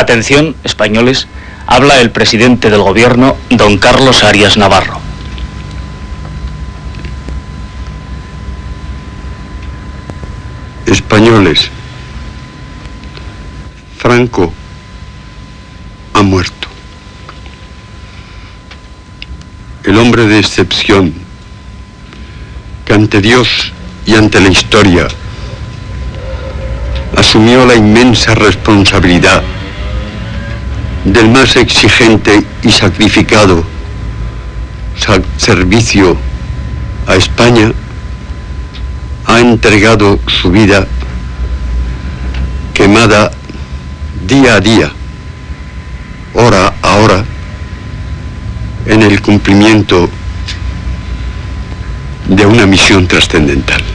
Atención, españoles, habla el presidente del Gobierno, don Carlos Arias Navarro. Españoles, Franco ha muerto. El hombre de excepción que ante Dios y ante la historia asumió la inmensa responsabilidad del más exigente y sacrificado servicio a España, ha entregado su vida quemada día a día, hora a hora, en el cumplimiento de una misión trascendental.